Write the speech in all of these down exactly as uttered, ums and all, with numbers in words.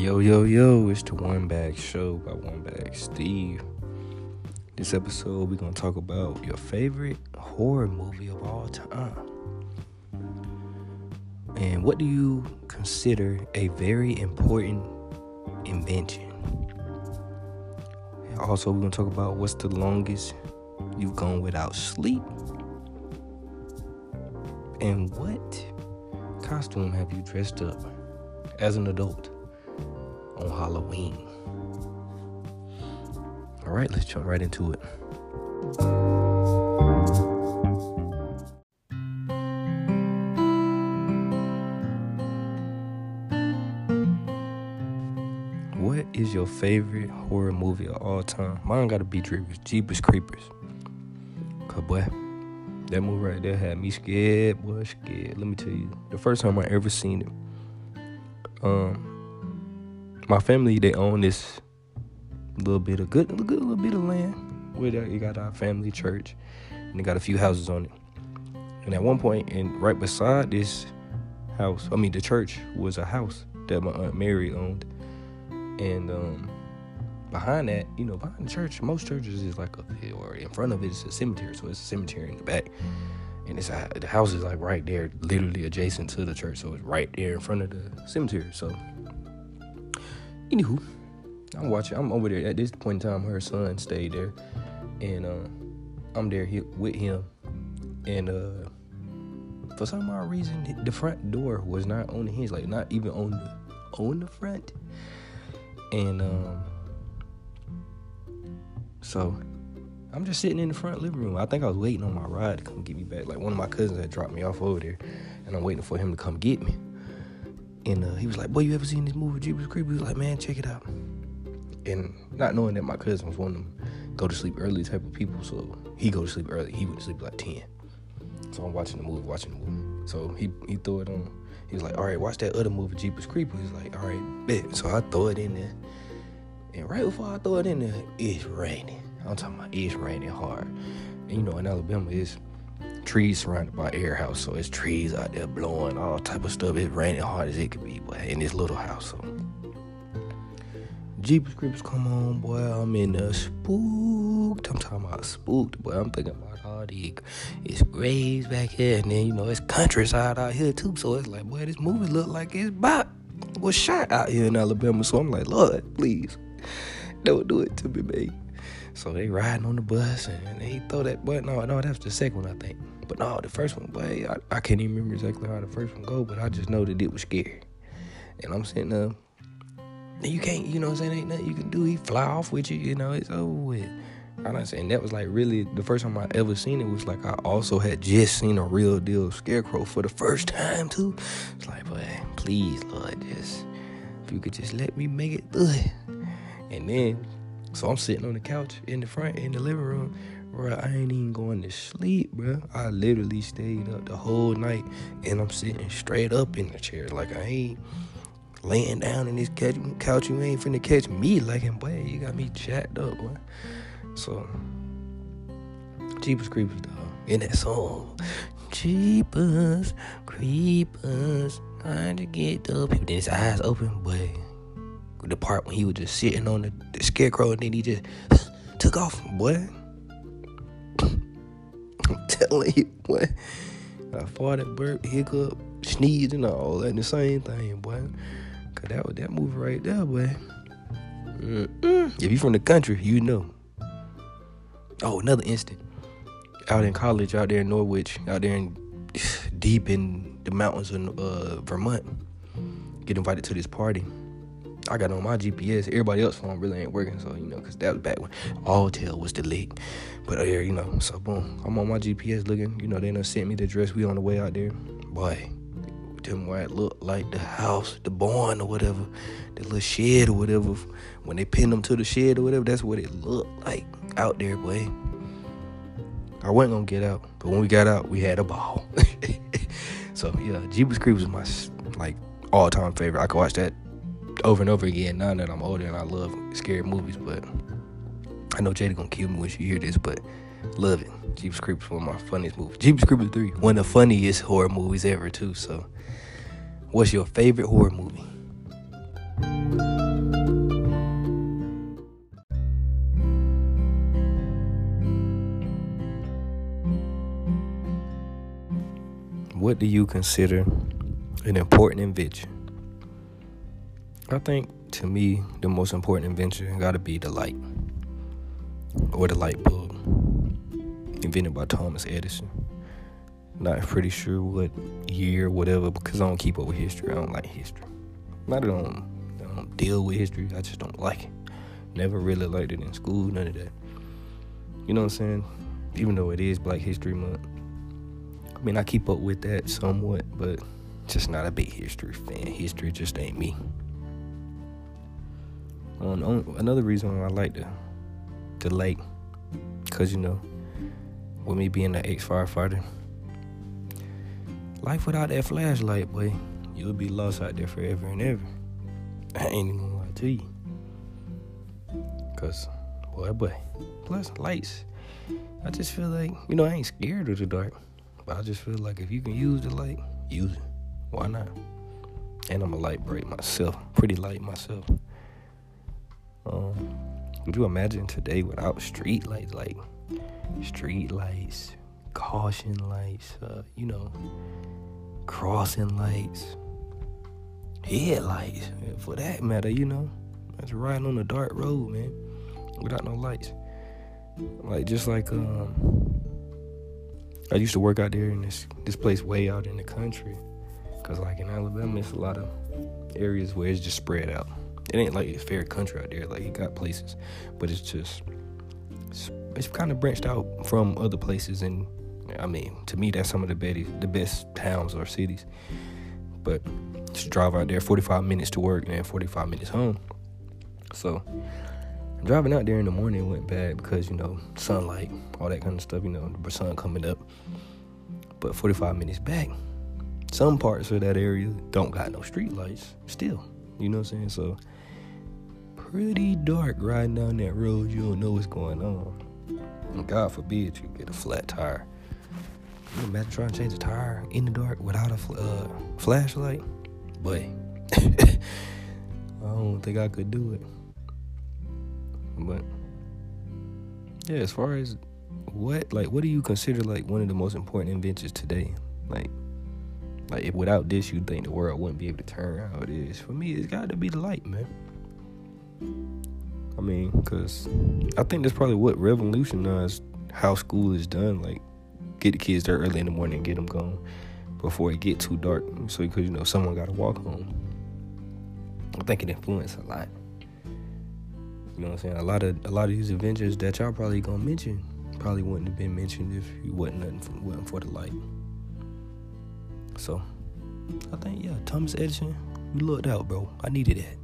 Yo, yo, yo, it's the One Bag Show by One Bag Steve. This episode, we're going to talk about your favorite horror movie of all time. And what do you consider a very important invention? And also, we're going to talk about what's the longest you've gone without sleep. And what costume have you dressed up as an adult on Halloween? All right, let's jump right into it. What is your favorite horror movie of all time? Mine gotta be Jeepers Creepers. Cause boy, that movie right there had me scared, boy, scared. Let me tell you, the first time I ever seen it, um, my family, they own this little bit of good, good little bit of land where you got our family church, and they got a few houses on it. And at one point, and right beside this house, I mean the church, was a house that my Aunt Mary owned, and um, behind that, you know, behind the church, most churches is like a, or in front of it is a cemetery, so it's a cemetery in the back, and it's a, the house is like right there, literally adjacent to the church, so it's right there in front of the cemetery. So, anywho, I'm watching. I'm over there at this point in time. Her son stayed there, and uh, I'm there he, with him. And uh, for some odd reason, the front door was not on the hinge, like not even on the on the front. And um, so I'm just sitting in the front living room. I think I was waiting on my ride to come get me back. Like one of my cousins had dropped me off over there, and I'm waiting for him to come get me. And uh, he was like, "Boy, you ever seen this movie, Jeepers Creepers?" He was like, "Man, check it out." And not knowing that my cousin was one of them go to sleep early type of people, so he go to sleep early. He went to sleep like ten. So I'm watching the movie, watching the movie. So he he threw it on. He was like, "All right, watch that other movie, Jeepers Creepers." He's like, "All right, bet." So I throw it in there. And right before I throw it in there, it's raining. I'm talking about it's raining hard. And you know, in Alabama, it's trees surrounded by air house, so it's trees out there blowing all type of stuff. It's raining hard as it could be, boy, in this little house. So Jeepers Creepers come on, boy. I'm in the spooked. I'm talking about spooked, boy. I'm thinking about all the it's graves back here, and then you know it's countryside out here too. So it's like, boy, this movie look like it's about was shot out here in Alabama. So I'm like, Lord, please don't do it to me, babe. So they riding on the bus, and they throw that. But no, no, that's the second one, I think. But no, the first one, boy, I, I can't even remember exactly how the first one go, but I just know that it was scary. And I'm sitting there. You can't, you know what I'm saying, ain't nothing you can do. He fly off with you, you know, it's over with. I'm not saying that was like really the first time I ever seen it was like I also had just seen a real deal scarecrow for the first time too. It's like, boy, please, Lord, just if you could just let me make it through it. And then, so I'm sitting on the couch in the front, in the living room, bro, I ain't even going to sleep, bro. I literally stayed up the whole night, and I'm sitting straight up in the chair like I ain't laying down in this couch, you ain't finna catch me like him, boy. You got me jacked up, boy. So, Jeepers Creepers, dog. In that song, Jeepers Creepers, trying to get up. Then his eyes open, boy. The part when he was just sitting on the, the scarecrow, and then he just took off, boy. I'm telling you, boy. I farted, burp, hiccup, sneezed, and all that, the same thing, boy. Cause that was that movie right there, boy. Mm-mm. If you from the country, you know. Oh, another instant. Out in college, out there in Norwich, out there in deep in the mountains of uh, Vermont, get invited to this party. I got on my G P S. Everybody else's phone really ain't working, so you know, cause that was back when Alltel was the lick. But uh, you know, so boom, I'm on my G P S looking. You know, they done sent me the address. We on the way out there, boy. Them where it looked like the house, the barn or whatever, the little shed or whatever. When they pinned them to the shed or whatever, that's what it looked like out there, boy. I wasn't gonna get out, but when we got out, we had a ball. So yeah, Jeepers Creepers was my like all-time favorite. I could watch that over and over again now that I'm older and I love scary movies. But I know Jada gonna kill me when she hear this, but love it. Jeepers Creepers, one of my funniest movies. Jeepers Creepers three, one of the funniest horror movies ever too. So, what's your favorite horror movie? what do you consider an important invention? I think, to me, the most important invention got to be the light, or the light bulb, invented by Thomas Edison. Not pretty sure what year, whatever, because I don't keep up with history. I don't like history. Not that I don't, I don't deal with history, I just don't like it. Never really liked it in school, none of that. You know what I'm saying? Even though it is Black History Month. I mean, I keep up with that somewhat, but just not a big history fan. History just ain't me. Um, another reason why I like the, the lake, because, you know, with me being an ex-firefighter, life without that flashlight, boy, you'll be lost out there forever and ever. I ain't even gonna lie to you. Because, boy, boy, plus lights. I just feel like, you know, I ain't scared of the dark, but I just feel like if you can use the light, use it. Why not? And I'm a light bright myself, pretty light myself. Um, would you imagine today without street lights, like street lights, caution lights, uh, you know, crossing lights, headlights, for that matter, you know, that's riding on a dark road, man, without no lights. Like, just like, um, I used to work out there in this, this place way out in the country, because, like, in Alabama, it's a lot of areas where it's just spread out. It ain't like it's fair country out there, like, you got places, but it's just, it's, it's kind of branched out from other places, and, I mean, to me, that's some of the best, the best towns or cities, but just drive out there, forty-five minutes to work, and then forty-five minutes home. So, driving out there in the morning went bad because, you know, sunlight, all that kind of stuff, you know, the sun coming up. But forty-five minutes back, some parts of that area don't got no street lights still. You know what I'm saying? So, pretty dark riding down that road. You don't know what's going on. And God forbid you get a flat tire. Can you imagine trying to change a tire in the dark without a fl- uh, flashlight? Boy, I don't think I could do it. But yeah, as far as what, like, what do you consider like one of the most important inventions today? Like, like if without this, you'd think the world wouldn't be able to turn how it is. For me, it's got to be the light, man. I mean, because I think that's probably what revolutionized how school is done. Like, get the kids there early in the morning and get them gone before it get too dark. So, because, you know, someone got to walk home. I think it influenced a lot. You know what I'm saying? A lot of a lot of these inventions that y'all probably gonna mention probably wouldn't have been mentioned if it wasn't nothing for, wasn't for the light. So, I think, yeah, Thomas Edison, you looked out, bro. I needed that.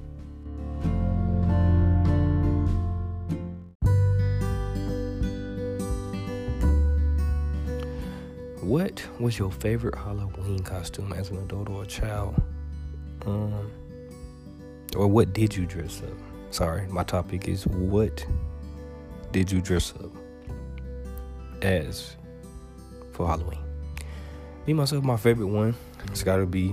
What was your favorite Halloween costume as an adult or a child? Um, or what did you dress up? Sorry, my topic is what did you dress up as for Halloween? Me, myself, my favorite one, it's gotta be,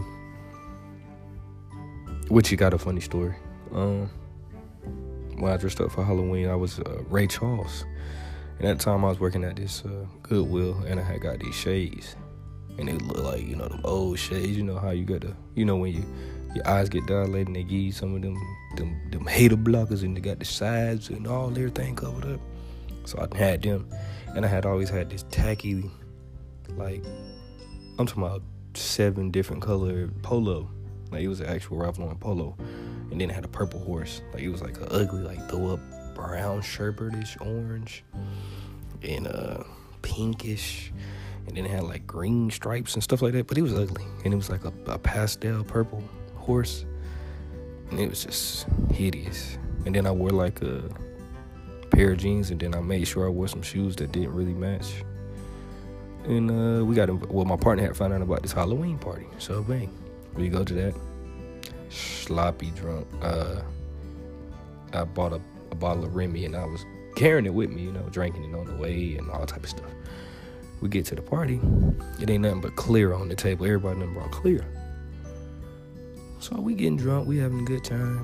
which you got a funny story. Um, when I dressed up for Halloween, I was uh, Ray Charles. And at the time, I was working at this uh, Goodwill, and I had got these shades. And they look like, you know, them old shades. You know how you got to, you know, when you, your eyes get dilated and they give you some of them, them, them hater blockers, and they got the sides and all everything covered up. So I had them. And I had always had this tacky, like, I'm talking about seven different color polo. Like, it was an actual Ralph Lauren polo. And then it had a purple horse. Like, it was like an ugly, like, throw up brown shepherd-ish orange and uh pinkish, and then it had like green stripes and stuff like that, but it was ugly, and it was like a, a pastel purple horse, and it was just hideous. And then I wore like a pair of jeans, and then I made sure I wore some shoes that didn't really match. And uh we got well my partner had found out about this Halloween party, so bang, we go to that. Sloppy drunk. uh I bought a a bottle of Remy, and I was carrying it with me, you know, drinking it on the way and all type of stuff. We get to the party, it ain't nothing but clear on the table. Everybody done brought clear. So we getting drunk, we having a good time.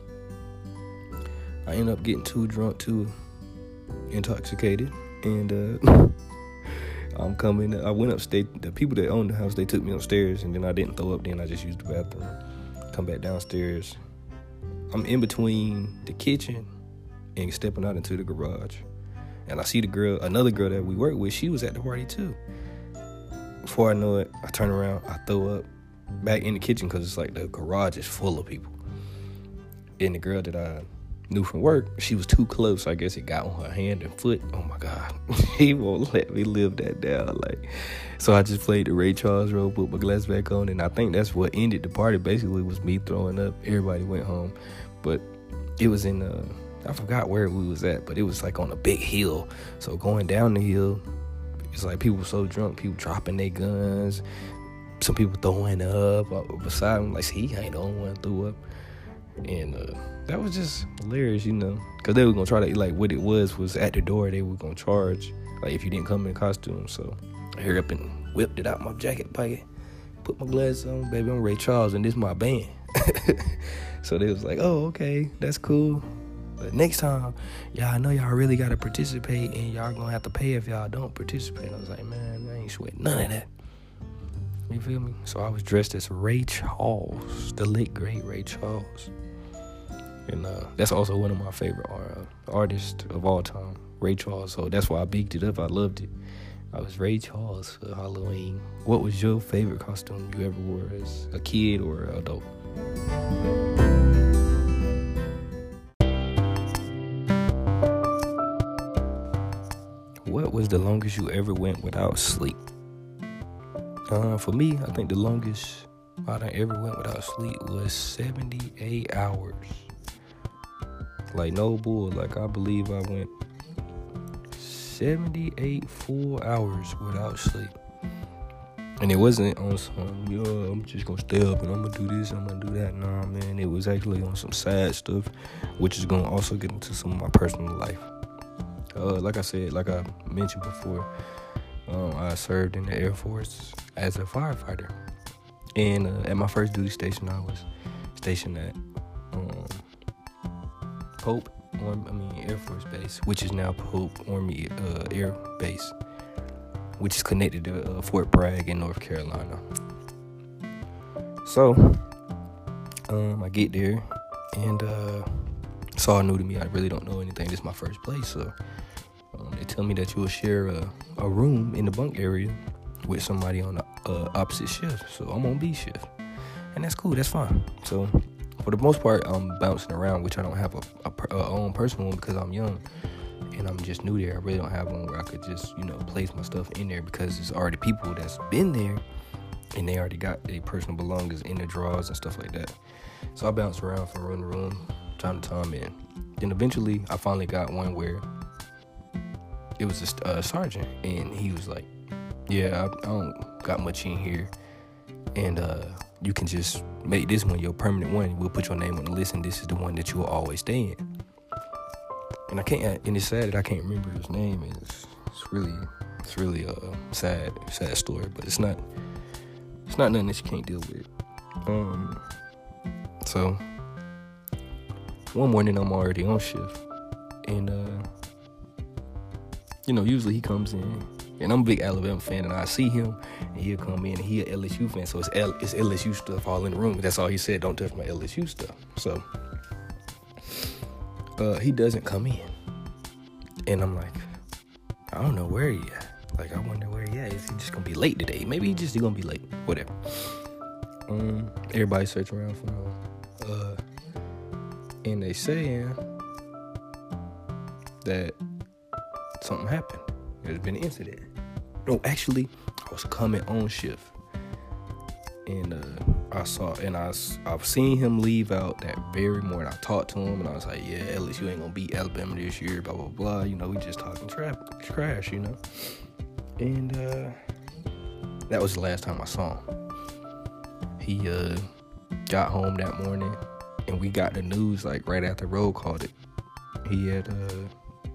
I end up getting too drunk, too intoxicated, and uh, I'm coming. I went upstairs. The people that owned the house, they took me upstairs, and then I didn't throw up. Then I just used the bathroom. Come back downstairs. I'm in between the kitchen and stepping out into the garage. And I see the girl, another girl that we work with, she was at the party too. Before I know it, I turn around, I throw up back in the kitchen because it's like the garage is full of people. And the girl that I knew from work, she was too close. I guess it got on her hand and foot. Oh my God. He won't let me live that down. Like, so I just played the Ray Charles role, put my glass back on, and I think that's what ended the party. Basically, was me throwing up. Everybody went home. But it was in, uh, I forgot where we was at, but it was like on a big hill. So going down the hill, it's like people were so drunk, people dropping their guns, some people throwing up beside them. Like, see, he ain't the only one that threw up. And uh, that was just hilarious, you know, because they were going to try to, like, what it was was at the door, they were going to charge, like, if you didn't come in costume. So I hurried up and whipped it out my jacket pocket, put my glasses on, baby, I'm Ray Charles, and this my band. So they was like, oh, okay, that's cool. But next time, y'all know y'all really got to participate, and y'all going to have to pay if y'all don't participate. I was like, man, I ain't sweating none of that. You feel me? So I was dressed as Ray Charles, the late, great Ray Charles. And uh, that's also one of my favorite uh, artists of all time, Ray Charles. So that's why I bigged it up. I loved it. I was Ray Charles for Halloween. What was your favorite costume you ever wore as a kid or an adult? What was the longest you ever went without sleep? Uh, for me, I think the longest I ever went without sleep was seventy-eight hours. Like, no bull. Like, I believe I went seventy-eight full hours without sleep. And it wasn't on some, yo, I'm just gonna stay up and I'm gonna do this, I'm gonna do that. Nah, man, it was actually on some sad stuff, which is gonna also get into some of my personal life. Uh, like I said, like I mentioned before, um, I served in the Air Force as a firefighter. And uh, at my first duty station, I was stationed at um, Pope, Army, I mean Air Force Base, which is now Pope Army uh, Air Base, which is connected to uh, Fort Bragg in North Carolina. So, um, I get there, and uh, it's all new to me. I really don't know anything. This is my first place, so um, they tell me that you will share a, a room in the bunk area with somebody on the uh, opposite shift. So I'm on B shift, and that's cool. That's fine. So for the most part, I'm bouncing around, which I don't have a, a, a own personal one because I'm young and I'm just new there. I really don't have one where I could just, you know, place my stuff in there because there's already people that's been there and they already got their personal belongings in their drawers and stuff like that. So I bounce around from room to room, time to time, and then eventually I finally got one where it was a uh, sergeant, and he was like, yeah, I, I don't got much in here, and uh, you can just make this one your permanent one. We'll put your name on the list, and this is the one that you will always stay in. And I can't, and it's sad that I can't remember his name. It's, it's really, it's really a sad, sad story, but it's not, it's not nothing that you can't deal with. Um, so one morning I'm already on shift, and uh, you know, usually he comes in. And I'm a big Alabama fan, and I see him, and he'll come in, and he an L S U fan, so it's, L- it's L S U stuff all in the room. That's all he said, don't touch my L S U stuff. So uh, he doesn't come in, and I'm like, I don't know where he at. Like, I wonder where he at. Is he just going to be late today? Maybe he just going to be late. Whatever. Um, everybody search around for him. Uh, and they saying that something happened. There's been an incident. No, actually, I was coming on shift, and uh, I saw, and I, I've seen him leave out that very morning. I talked to him, and I was like, yeah, L S U ain't gonna beat Alabama this year, blah, blah, blah. You know, we just talking tra- trash, you know. And uh, that was the last time I saw him. He uh, got home that morning, and we got the news, like, right after roll called it. He had, uh,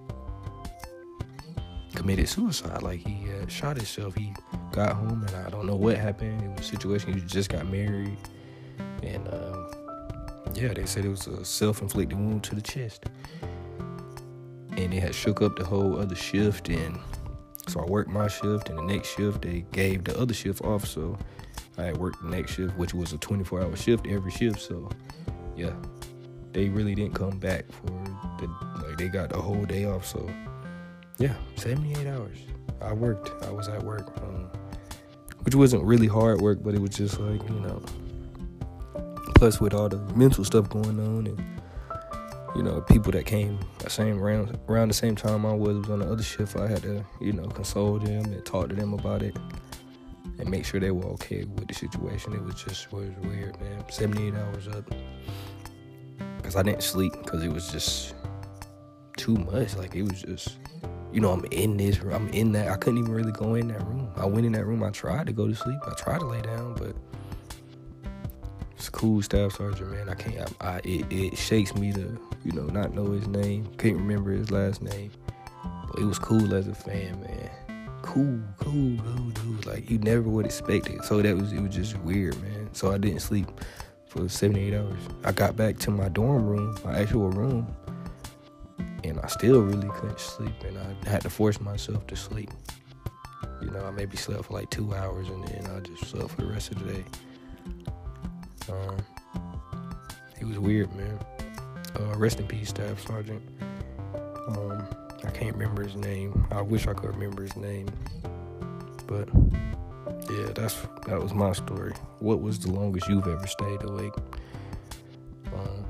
committed suicide. Like, he had shot himself. He got home, and I don't know what happened. It was a situation. He just got married, and uh, yeah, they said it was a self-inflicted wound to the chest, and it had shook up the whole other shift. And So I worked my shift, and the next shift they gave the other shift off. So I had worked the next shift, which was a twenty-four hour shift every shift. So yeah, they really didn't come back for the like they got the whole day off. So yeah, seventy-eight hours. I worked. I was at work, um, which wasn't really hard work, but it was just like, you know. Plus with all the mental stuff going on, and you know, people that came the same around around the same time I was, was on the other shift, I had to, you know, console them and talk to them about it and make sure they were okay with the situation. It was just it was weird, man. seventy-eight hours up. Because I didn't sleep because it was just too much. Like, it was just, you know, I'm in this, I'm in that. I couldn't even really go in that room. I went in that room. I tried to go to sleep. I tried to lay down, but it's a cool staff sergeant, man. I can't, I, I it, it shakes me to, you know, not know his name. Can't remember his last name. But it was cool as a fan, man. Cool, cool, cool dude. Like, you never would expect it. So that was, it was just weird, man. So I didn't sleep for seventy-eight hours. I got back to my dorm room, my actual room, and I still really couldn't sleep, and I had to force myself to sleep. You know, I maybe slept for like two hours, and then I just slept for the rest of the day. Um, it was weird, man. Uh, rest in peace, Staff Sergeant. Um, I can't remember his name. I wish I could remember his name. But yeah, that's that was my story. What was the longest you've ever stayed awake? Um,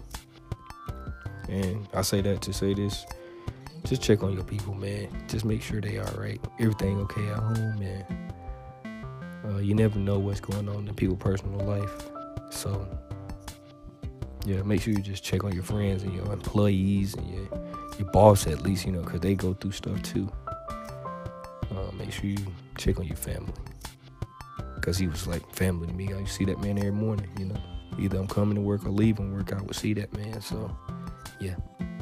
and I say that to say this: just check on your people, man. Just make sure they all right. Everything okay at home, man. Uh, you never know what's going on in people's personal life. So, yeah, make sure you just check on your friends and your employees and your, your boss at least, you know, because they go through stuff too. Uh, make sure you check on your family, because he was like family to me. I see that man every morning, you know. Either I'm coming to work or leaving work, I would see that man. So, yeah.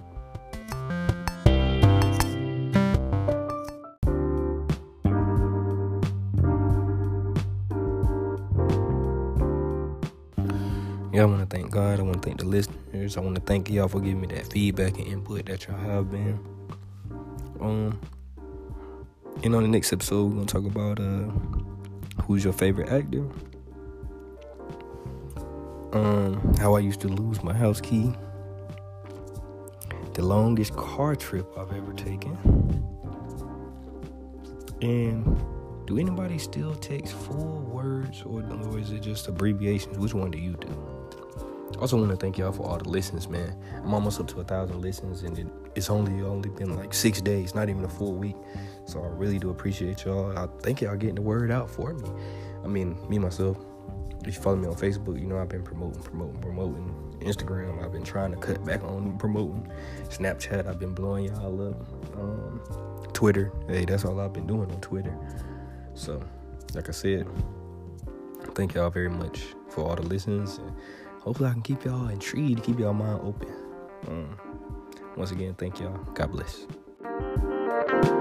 Yeah, I want to thank God. I want to thank the listeners. I want to thank y'all for giving me that feedback and input that y'all have been. Um, and on the next episode, we're going to talk about uh, who's your favorite actor, um, how I used to lose my house key, the longest car trip I've ever taken, and do anybody still text full words, or, or is it just abbreviations? Which one do you do? Also want to thank y'all for all the listens, man. I'm almost up to a thousand listens, and it, it's only only been like six days, not even a full week. So I really do appreciate y'all. I think y'all getting the word out for me. I mean, me myself. If you follow me on Facebook, you know I've been promoting, promoting, promoting. Instagram, I've been trying to cut back on promoting. Snapchat, I've been blowing y'all up. Um, Twitter, hey, that's all I've been doing on Twitter. So, like I said, thank y'all very much for all the listens. And hopefully I can keep y'all intrigued, keep y'all mind open. Um, once again, thank y'all. God bless.